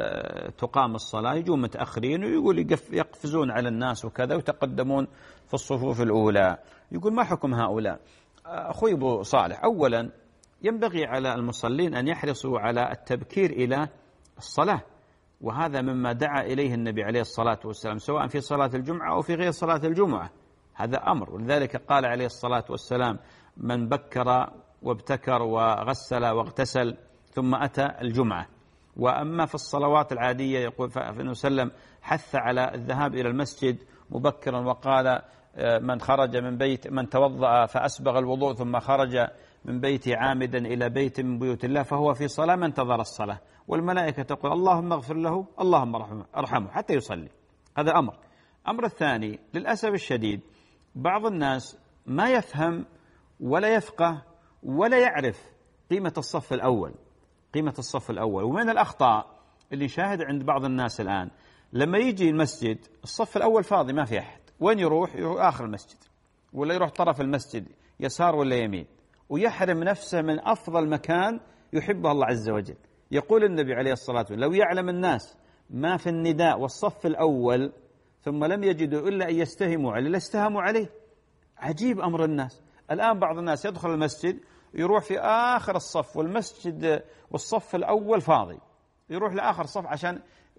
تقام الصلاة يجون متأخرين ويقول يقفزون على الناس وكذا ويتقدمون في الصفوف الأولى، يقول ما حكم هؤلاء؟ أخوي أبو صالح، أولا ينبغي على المصلين أن يحرصوا على التبكير إلى الصلاة، وهذا مما دعا إليه النبي عليه الصلاة والسلام سواء في صلاة الجمعة أو في غير صلاة الجمعة، هذا أمر. ولذلك قال عليه الصلاة والسلام من بكر وابتكر وغسل واغتسل ثم أتى الجمعة. وأما في الصلوات العادية يقول فإنه سلم حث على الذهاب إلى المسجد مبكرا، وقال من خرج من بيت من توضأ فأسبغ الوضوء ثم خرج من بيته عامدا إلى بيت من بيوت الله فهو في صلاة ما انتظر الصلاة، والملائكة تقول اللهم اغفر له اللهم ارحمه حتى يصلي. هذا أمر. أمر الثاني، للأسف الشديد بعض الناس ما يفهم ولا يفقه ولا يعرف قيمة الصف الأول، قيمة الصف الأول. ومن الأخطاء اللي شاهد عند بعض الناس الآن لما يجي المسجد الصف الأول فاضي ما في أحد، وين يروح؟ يروح آخر المسجد، ولا يروح طرف المسجد يسار ولا يمين، ويحرم نفسه من أفضل مكان يحبه الله عز وجل. يقول النبي عليه الصلاة والسلام لو يعلم الناس ما في النداء والصف الأول ثم لم يجدوا إلا أن يستهموا عليه لاستهموا عليه. عجيب أمر الناس الآن، بعض الناس يدخل المسجد يروح في آخر الصف والمسجد والصف الأول فاضي، يروح لآخر الصف عشان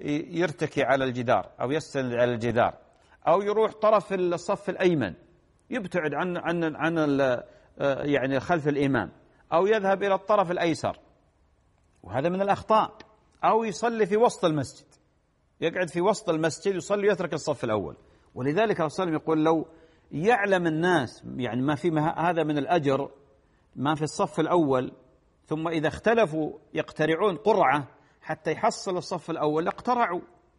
يرتكي على الجدار أو يستند على الجدار، أو يروح طرف الصف الأيمن يبتعد عن عن عن يعني خلف الإمام، أو يذهب إلى الطرف الأيسر، وهذا من الأخطاء. أو يصلي في وسط المسجد، يقعد في وسط المسجد يصلي ويترك الصف الأول. ولذلك الرسول يقول لو يعلم الناس يعني ما في هذا من الأجر ما في الصف الأول، ثم إذا اختلفوا يقترعون قرعة حتى يحصل الصف الأول اقترعوا،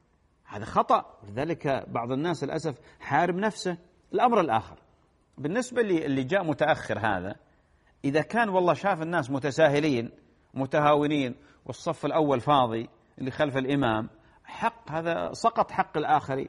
هذا خطأ. ولذلك بعض الناس للأسف حارب نفسه. الأمر الآخر بالنسبة لي اللي جاء متأخر هذا، إذا كان والله شاف الناس متساهلين متهاونين والصف الأول فاضي اللي خلف الإمام، حق هذا سقط حق الآخرين،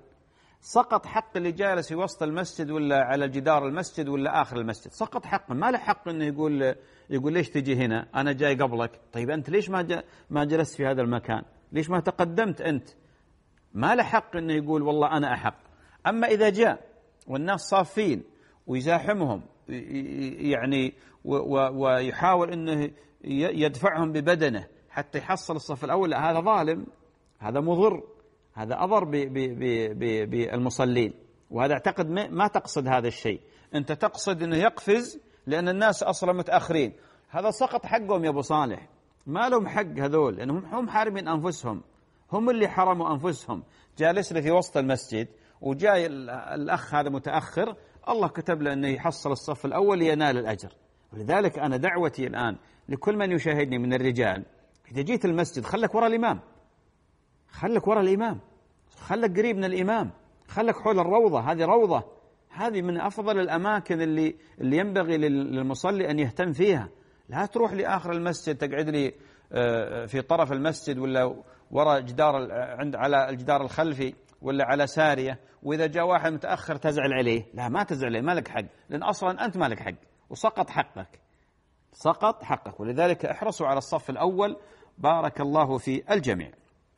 سقط حق اللي جالس في وسط المسجد ولا على جدار المسجد ولا آخر المسجد، سقط حقه. ما له حق إنه يقول يقول ليش تجي هنا؟ أنا جاي قبلك. طيب أنت ليش ما ما جلست في هذا المكان؟ ليش ما تقدمت أنت؟ ما له حق إنه يقول والله أنا أحق. أما إذا جاء والناس صافين ويزاحمهم يعني ويحاول أنه يدفعهم ببدنه حتى يحصل الصف الأول، هذا ظالم، هذا مضر، هذا أضر بالمصلين. وهذا أعتقد ما تقصد هذا الشيء، أنت تقصد أنه يقفز لأن الناس أصلا متأخرين. هذا سقط حقهم يا أبو صالح، ما لهم حق هذول، لأنهم هم حارمين أنفسهم، هم اللي حرموا أنفسهم. جالسنا في وسط المسجد وجاي الأخ هذا متأخر، الله كتب له أنه يحصل الصف الأول لينال الأجر. ولذلك أنا دعوتي الآن لكل من يشاهدني من الرجال، إذا جيت المسجد خلك وراء الإمام، خلك وراء الإمام، خلك قريب من الإمام، خلك حول الروضة. هذه روضة، هذه من أفضل الأماكن اللي اللي ينبغي للمصلي أن يهتم فيها. لا تروح لآخر المسجد تقعد لي في طرف المسجد ولا وراء جدار عند على الجدار الخلفي ولا على سارية، وإذا جاء واحد متأخر تزعل عليه. لا، ما تزعل عليه، ما لك حق، لأن أصلا أنت ما لك حق وسقط حقك، سقط حقك. ولذلك احرصوا على الصف الأول، بارك الله في الجميع.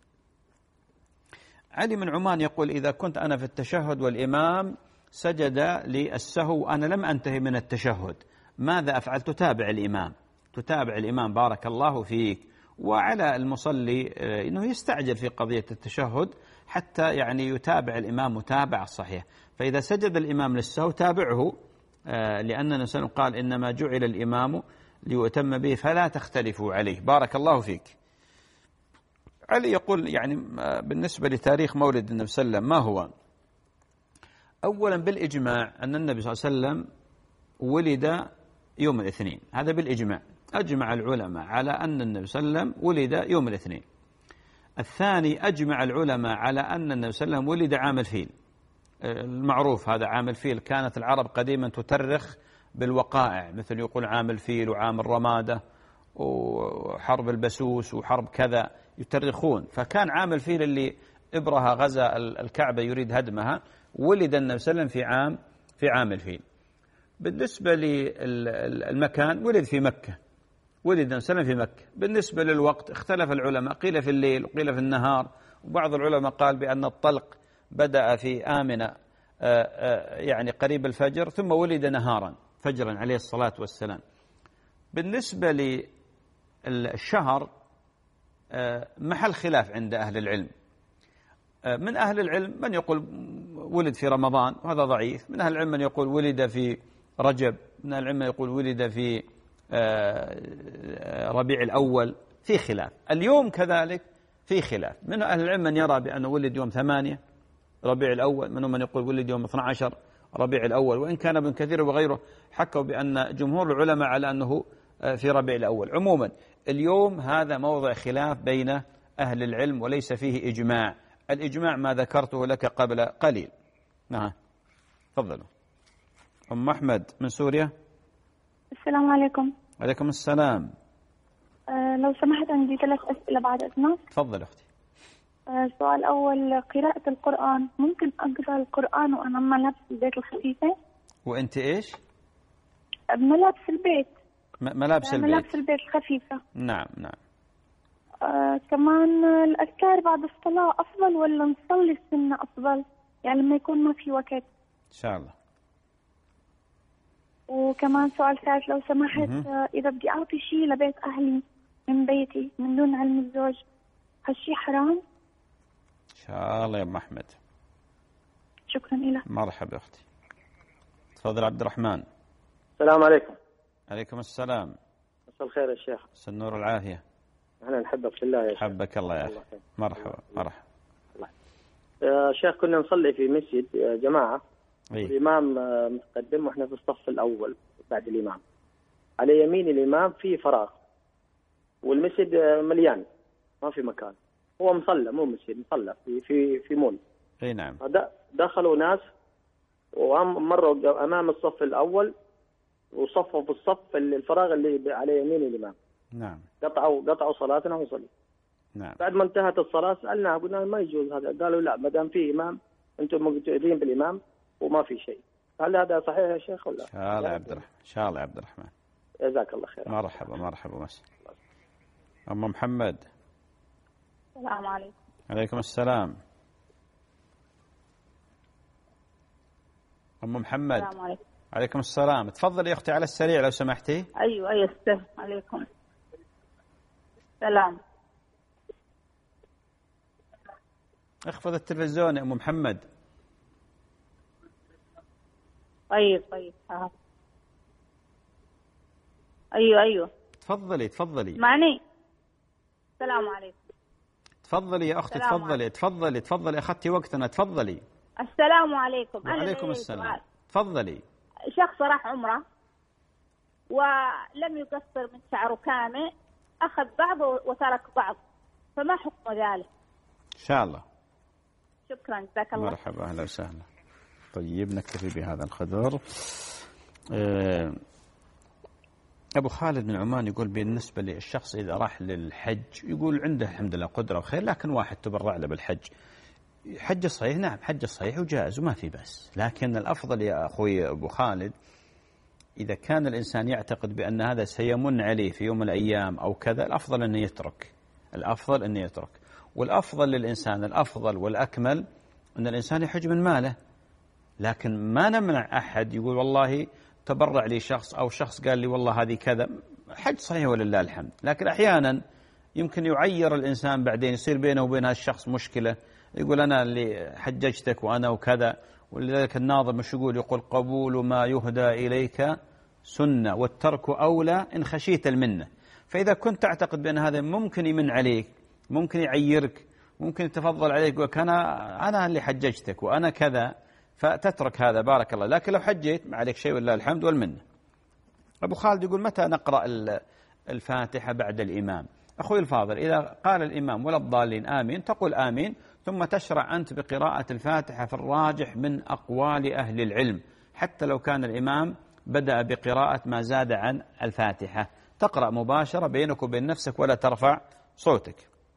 علي من عمان يقول: إذا كنت أنا في التشهد والإمام سجد للسهو وأنا لم أنتهي من التشهد، ماذا أفعل؟ تتابع الإمام، تتابع الإمام بارك الله فيك. وعلى المصلي أنه يستعجل في قضية التشهد حتى يعني يتابع الإمام متابعة صحيح. فإذا سجد الإمام للسهو تابعه، لأننا سنقال إنما جعل الإمام ليؤتم به فلا تختلفوا عليه. بارك الله فيك. علي يقول يعني بالنسبة لتاريخ مولد النبي صلى الله عليه وسلم ما هو؟ أولا بالإجماع أن النبي صلى الله عليه وسلم ولد يوم الاثنين، هذا بالإجماع، أجمع العلماء على أن النبي صلى الله عليه وسلم ولد يوم الاثنين. الثاني أجمع العلماء على أن النبي صلى الله عليه وسلم ولد عام الفيل، المعروف هذا عام الفيل. كانت العرب قديما تترخ بالوقائع، مثل يقول عام الفيل وعام الرمادة وحرب البسوس وحرب كذا، يترخون. فكان عام الفيل اللي إبرهة غزا الكعبة يريد هدمها، ولد النبي صلى الله عليه وسلم في عام في عام الفيل. بالنسبة للمكان ولد في مكة، ولد النبي صلى الله عليه وسلم في مكة. بالنسبة للوقت اختلف العلماء، قيل في الليل وقيل في النهار، وبعض العلماء قال بأن الطلق بدأ في آمنة يعني قريب الفجر، ثم ولد نهارا فجرا عليه الصلاة والسلام. بالنسبة للشهر محل خلاف عند أهل العلم. من أهل العلم من يقول ولد في رمضان وهذا ضعيف، من أهل العلم من يقول ولد في رجب، من أهل العلم يقول ولد في ربيع الأول، في خلاف. اليوم كذلك في خلاف، من أهل العلم من يرى بأنه ولد يوم ثمانية ربيع الأول، منهم من يقول ولد يوم اثني عشر ربيع الأول، وإن كان ابن كثير وغيره حكوا بأن جمهور العلماء على أنه في ربيع الأول. عموما اليوم هذا موضع خلاف بين أهل العلم وليس فيه إجماع، الإجماع ما ذكرته لك قبل قليل. نعم تفضلوا. أم أحمد من سوريا. السلام عليكم. عليكم السلام. أه لو سمحت عندي ثلاث أسئلة بعد إذنك. تفضل أختي. أه السؤال الأول، قراءة القرآن، ممكن أقرأ القرآن وأنا بملابس البيت الخفيفة؟ وأنت إيش؟ بملابس البيت. ملابس البيت. ملابس البيت الخفيفة. نعم نعم. آه كمان الأذكار بعد الصلاة أفضل ولا نصلي السنة أفضل؟ يعني لما يكون ما في وقت. إن شاء الله. وكمان سؤال ثالث لو سمحت، آه إذا بدي أعطي شيء لبيت أهلي من بيتي من دون علم الزوج، هالشيء حرام؟ إن شاء الله يا أم أحمد. شكرا لك. مرحبا أختي. تفضل عبد الرحمن. السلام عليكم. عليكم السلام. مساء الخير يا شيخ. مساء النور والعافية. أهلا، نحبك في الله يا شيخ. حبك الله يا أخي. مرحبا مرحبا. يا شيخ كنا نصلي في مسجد جماعة، أي. الإمام متقدم وإحنا في الصف الأول بعد الإمام، على يمين الإمام في فراغ والمسجد مليان ما في مكان، هو مصلى مو مسجد، مصلى في في في مول. اي نعم. دخلوا ناس ومروا أمام الصف الأول وصفوا في الصف الفراغ اللي على يمين الإمام. نعم. قطعوا قطعوا صلاتنا وصلوا. نعم. بعد ما انتهت الصلاة سألنا قلنا ما يجوز هذا، قالوا لا ما دام في إمام أنتم مقتدين بالإمام وما في شيء. هل هذا صحيح يا شيخ ولا؟ إن شاء الله يا عبد الرحمن. إن شاء الله يا عبد الرحمن. جزاك الله خير. مرحبا مرحبا مساء. أم محمد. السلام عليكم. عليكم السلام. أم محمد. السلام عليكم. عليكم السلام. تفضلي يا أختي على السريع لو سمحتي. أيوة أيوة السلام عليكم. سلام. اخفض التلفزيون يا أم محمد. طيب طيب ها. أيوة أيوة. تفضلي تفضلي. معني. السلام عليكم. تفضلي يا أختي تفضلي تفضلي تفضلي أخذتي وقتنا تفضلي. السلام عليكم. وعليكم السلام. تفضلي. شخص راح عمرة ولم يقصر من شعره كامل، أخذ بعض وترك بعض، فما حكم ذلك؟ إن شاء الله. شكرا جزاك الله. مرحبا أهلا وسهلا. طيب نكتفي بهذا القدر. أبو خالد من عمان يقول بالنسبة للشخص إذا راح للحج يقول عنده الحمد لله قدرة وخير، لكن واحد تبرع له بالحج، حج صحيح، نعم حج صحيح وجائز وما في بأس، لكن الأفضل يا أخوي أبو خالد إذا كان الإنسان يعتقد بأن هذا سيمن عليه في يوم من الأيام أو كذا، الأفضل أن يترك، الأفضل أن يترك، والأفضل للإنسان الأفضل والأكمل أن الإنسان يحج من ماله، لكن ما نمنع أحد يقول والله تبرع لي شخص أو شخص قال لي والله هذه كذا، حج صحيح ولله الحمد، لكن أحيانا يمكن يعير الإنسان بعدين يصير بينه وبين هذا الشخص مشكلة، يقول أنا اللي حججتك وأنا وكذا، ولذلك الناظم مش يقول يقول قبول ما يهدى إليك سنة والترك أولى إن خشيت المنة. فإذا كنت تعتقد بأن هذا ممكن يمن عليك، ممكن يعيرك، ممكن يتفضل عليك وكان أنا اللي حججتك وأنا كذا، فتترك هذا بارك الله، لكن لو حجيت ما عليك شيء ولله الحمد والمنة. أبو خالد يقول متى نقرأ الفاتحة بعد الإمام؟ أخوي الفاضل إذا قال الإمام ولا الضالين آمين تقول آمين، ثم تشرع أنت بقراءة الفاتحة في الراجح من أقوال أهل العلم، حتى لو كان الإمام بدأ بقراءة ما زاد عن الفاتحة، تقرأ مباشرة بينك وبين نفسك ولا ترفع صوتك.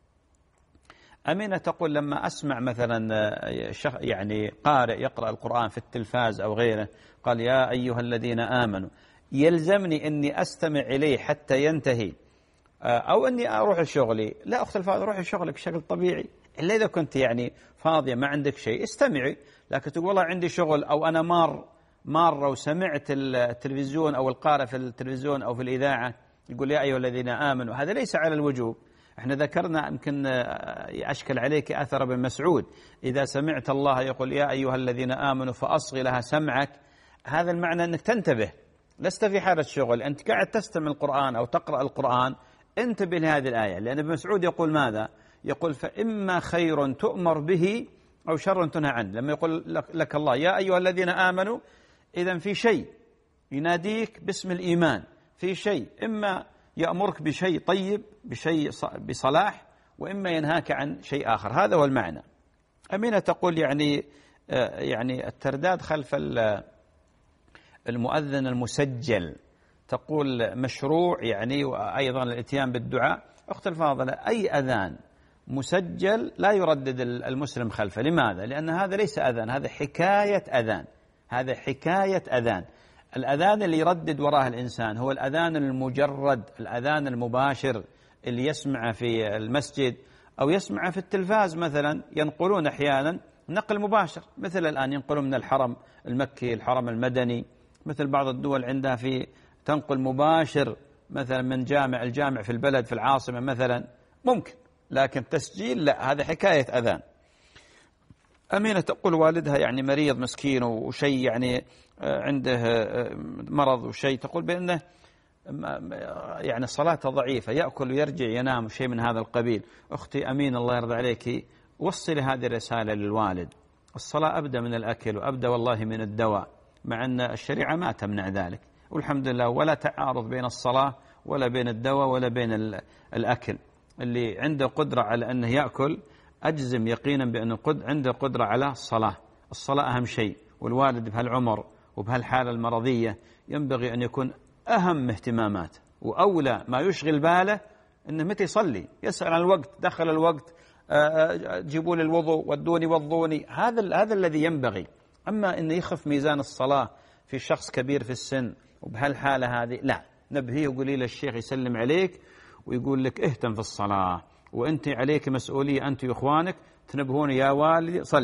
أمينة تقول لما أسمع مثلا يعني قارئ يقرأ القرآن في التلفاز أو غيره قال يا أيها الذين آمنوا، يلزمني أني أستمع إليه حتى ينتهي أو أني أروح لشغلي؟ لا أخت الفاضل روحي شغلك بشكل طبيعي، إلا إذا كنت يعني فاضية ما عندك شيء استمعي، لكن تقول والله عندي شغل أو أنا مار مرة وسمعت التلفزيون أو القارئ في التلفزيون أو في الإذاعة يقول يا أيها الذين آمنوا، هذا ليس على الوجوب. احنا ذكرنا يمكن أشكل عليك أثر ابن مسعود إذا سمعت الله يقول يا أيها الذين آمنوا فأصغي لها سمعك، هذا المعنى أنك تنتبه، لست في حالة شغل، أنت قاعد تستمع القرآن أو تقرأ القرآن، انتبه لهذه الآية، لأن ابن مسعود يقول ماذا؟ يقول فإما خير تؤمر به أو شر تنهى عنه. لما يقول لك الله يا أيها الذين آمنوا، إذن في شيء يناديك باسم الإيمان، في شيء إما يأمرك بشيء طيب بشيء بصلاح، وإما ينهاك عن شيء آخر، هذا هو المعنى. أمينة تقول يعني يعني الترداد خلف المؤذن المسجل، تقول مشروع يعني، وأيضا الاتيان بالدعاء. أخت الفاضلة أي أذان مسجل لا يردد المسلم خلفه، لماذا؟ لأن هذا ليس أذان، هذا حكاية أذان، هذا حكاية أذان. الأذان اللي يردد وراءه الإنسان هو الأذان المجرد، الأذان المباشر اللي يسمع في المسجد أو يسمع في التلفاز مثلا، ينقلون أحيانا نقل مباشر، مثل الآن ينقلون من الحرم المكي الحرم المدني، مثل بعض الدول عندها في تنقل مباشر مثلا من جامع الجامع في البلد في العاصمة مثلا، ممكن، لكن تسجيل لا، هذا حكاية أذان. أمينة تقول والدها يعني مريض مسكين وشيء يعني عنده مرض وشيء، تقول بأنه يعني صلاته ضعيفة، يأكل ويرجع ينام وشيء من هذا القبيل. أختي أمين الله يرضى عليك وصلي هذه الرسالة للوالد، الصلاة أبدأ من الأكل وأبدأ والله من الدواء، مع أن الشريعة ما تمنع ذلك والحمد لله، ولا تعارض بين الصلاة ولا بين الدواء ولا بين الأكل. اللي عنده قدرة على أنه يأكل أجزم يقينا بأنه عنده قدرة على الصلاة، الصلاة أهم شيء، والوالد بهالعمر وبهالحالة المرضية ينبغي أن يكون أهم اهتمامات وأولى ما يشغل باله أنه متى يصلي، يسأل عن الوقت، دخل الوقت جيبوا لي الوضوء ودوني وضوني، هذا هذا الذي ينبغي. أما أنه يخف ميزان الصلاة في شخص كبير في السن وبهالحالة هذه لا، نبهيه وقولي له الشيخ يسلم عليك ويقول لك اهتم في الصلاة، وأنت عليك مسؤولية أنت وإخوانك تنبهون يا والدي صلي،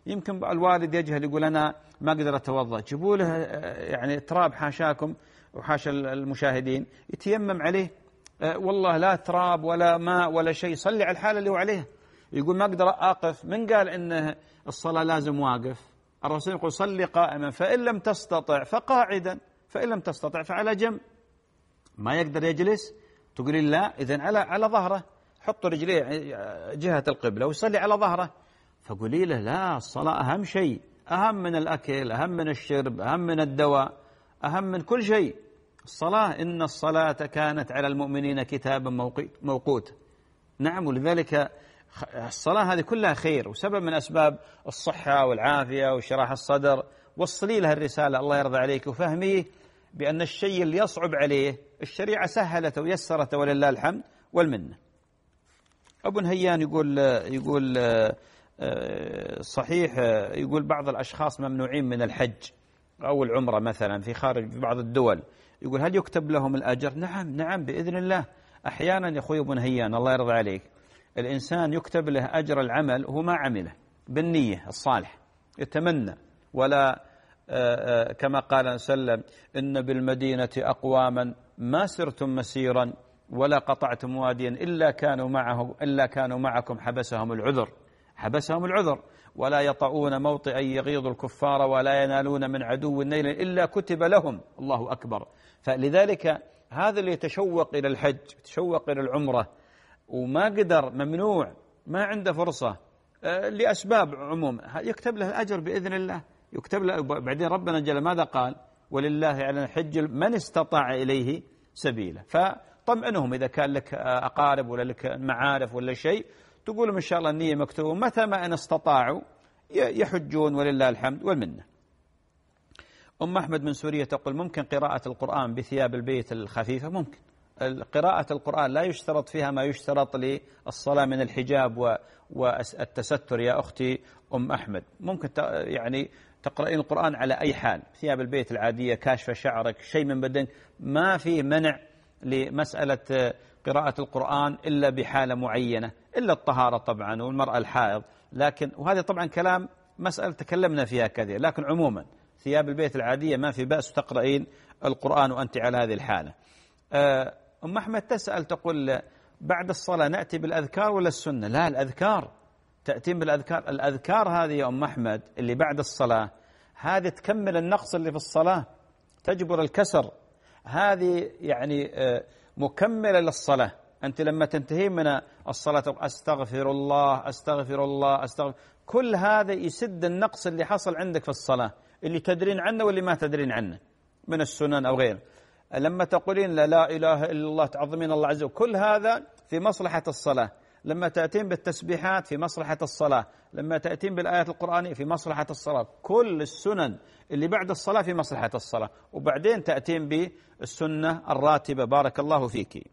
يمكن الوالد يجهل يقول أنا ما أقدر أتوضأ، جيبوا له يعني تراب حاشاكم وحاشا المشاهدين يتيمم عليه، والله لا تراب ولا ماء ولا شيء، صلي على الحالة اللي هو عليها. يقول ما أقدر أقف، من قال إن الصلاة لازم واقف؟ الرسول يقول صلي قائما، فإن لم تستطع فقاعدا، فإن لم تستطع فعلى جنب. ما يقدر يجلس، تقولي لا، إذن على على ظهره، حط رجليه جهة القبلة ويصلي على ظهره. فقولي له لا، الصلاة أهم شيء، أهم من الأكل، أهم من الشرب، أهم من الدواء، أهم من كل شيء. الصلاة، إن الصلاة كانت على المؤمنين كتابا موقوتا. نعم، ولذلك الصلاة هذه كلها خير وسبب من أسباب الصحة والعافية وشراح الصدر. وصلي له الرسالة الله يرضى عليك وفهميه بأن الشيء اللي يصعب عليه الشريعة سهلته ويسرته ولله الحمد والمنة. أبو نهيان يقول يقول صحيح، يقول بعض الأشخاص ممنوعين من الحج أو العمرة مثلا في خارج في بعض الدول، يقول هل يكتب لهم الأجر؟ نعم نعم بإذن الله. أحيانا يا أخوي أبو نهيان الله يرضى عليك، الإنسان يكتب له أجر العمل وهو ما عمله بالنية الصالح، يتمنى. ولا كما قال صلى الله عليه وسلم إن بالمدينة أقواما ما سرتم مسيرا ولا قطعتم واديا إلا كانوا معه إلا كانوا معكم حبسهم العذر حبسهم العذر ولا يطؤون موطئا يغيظ الكفار ولا ينالون من عدو نيلا إلا كتب لهم. الله أكبر. فلذلك هذا اللي يتشوق إلى الحج، يتشوق إلى العمرة وما قدر، ممنوع، ما عنده فرصة لأسباب عموم، يكتب له الأجر بإذن الله، يكتب له. بعدين ربنا جل ماذا قال؟ ولله على الحج من استطاع إليه سبيلا. فطمئنهم إذا كان لك أقارب ولا لك معارف ولا شيء، تقول إن شاء الله النية مكتوبة، متى ما إن استطاعوا يحجون ولله الحمد والمنة. أم أحمد من سوريا تقول ممكن قراءة القرآن بثياب البيت الخفيفة؟ ممكن. قراءة القرآن لا يشترط فيها ما يشترط للصلاة من الحجاب والتستر يا أختي أم أحمد. ممكن يعني تقرأين القرآن على أي حال، ثياب البيت العادية، كاشفة شعرك، شيء من بدنك، ما في منع لمسألة قراءة القرآن إلا بحالة معينة، إلا الطهارة طبعا والمرأة الحائض. لكن وهذا طبعا كلام مسألة تكلمنا فيها كثير، لكن عموما ثياب البيت العادية ما في بأس تقرأين القرآن وأنت على هذه الحالة. أم أحمد تسأل تقول بعد الصلاة نأتي بالأذكار ولا السنة؟ لا، الأذكار، تأتين بالأذكار. الأذكار هذه يا أم أحمد اللي بعد الصلاة هذه تكمل النقص اللي في الصلاة، تجبر الكسر، هذه يعني مكملة للصلاة. أنت لما تنتهي من الصلاة أستغفر الله أستغفر الله أستغفر، كل هذا يسد النقص اللي حصل عندك في الصلاة، اللي تدرين عنه واللي ما تدرين عنه من السنن أو غيره. لما تقولين لا, لا إله إلا الله تعظمين الله عز وجل، كل هذا في مصلحة الصلاة. لما تأتين بالتسبيحات في مصلحة الصلاة، لما تأتين بالآيات القرآنية في مصلحة الصلاة، كل السنن اللي بعد الصلاة في مصلحة الصلاة. وبعدين تأتين بالسنة الراتبة. بارك الله فيك.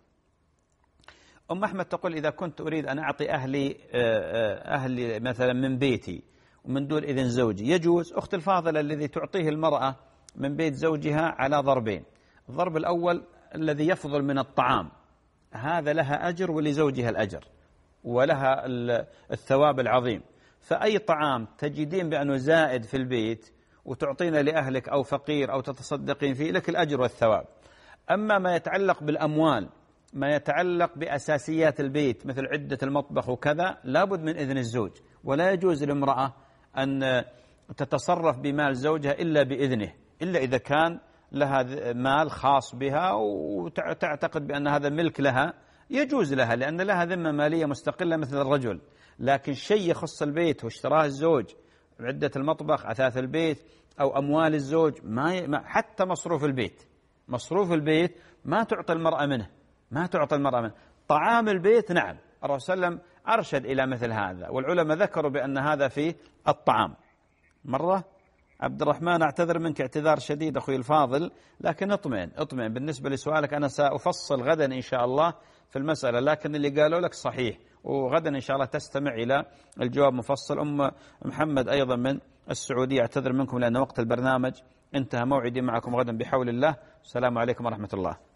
أم أحمد تقول إذا كنت أريد أن أعطي أهلي أهلي مثلا من بيتي ومن دون إذن زوجي يجوز؟ أخت الفاضلة، الذي تعطيه المرأة من بيت زوجها على ضربين. الضرب الأول الذي يفضل من الطعام، هذا لها أجر ولزوجها الأجر ولها الثواب العظيم. فأي طعام تجدين بأنه زائد في البيت وتعطينا لأهلك أو فقير أو تتصدقين فيه، لك الأجر والثواب. أما ما يتعلق بالأموال، ما يتعلق بأساسيات البيت مثل عدة المطبخ وكذا، لابد من إذن الزوج، ولا يجوز لامرأة أن تتصرف بمال زوجها إلا بإذنه، إلا إذا كان لها مال خاص بها وتعتقد بأن هذا ملك لها، يجوز لها لأن لها ذمة مالية مستقلة مثل الرجل. لكن شيء يخص البيت واشتراه الزوج، عدة المطبخ، أثاث البيت، أو أموال الزوج، ما حتى مصروف البيت، مصروف البيت ما تعطي المرأة منه، ما تعطي المرأة منه. طعام البيت نعم، الرسول صلى الله عليه وسلم أرشد إلى مثل هذا، والعلماء ذكروا بأن هذا في الطعام. مرة عبد الرحمن أعتذر منك اعتذار شديد أخوي الفاضل، لكن اطمئن اطمئن بالنسبة لسؤالك أنا سأفصل غدا إن شاء الله في المسألة، لكن اللي قالوا لك صحيح، وغدا إن شاء الله تستمع إلى الجواب مفصل. أم محمد أيضا من السعودية أعتذر منكم لأن وقت البرنامج انتهى، موعدي معكم غدا بحول الله. السلام عليكم ورحمة الله.